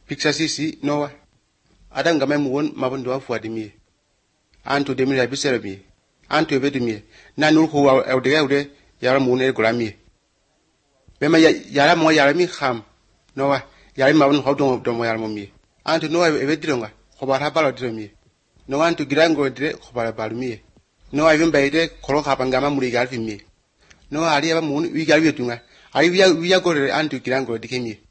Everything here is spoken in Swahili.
Picture sisi Noah. Adam game muwon mabundo wa fuadimie. Anto demir ya biseremie. Anto ebedimie. Na nulko wa eudege yara muwon e golamie. Bema yara mo yara mi kham. Noah yara mabun hodon do mo yara mo mie. Anto Noah ebedironga. Khobara balo diromie. Noah anto girango dire khobara balumie. Noah even bayde kolo kapangama muri galfimie. Noah ari aba muwon wi galwi tunga. Ari wiya gore anto girango dikemie.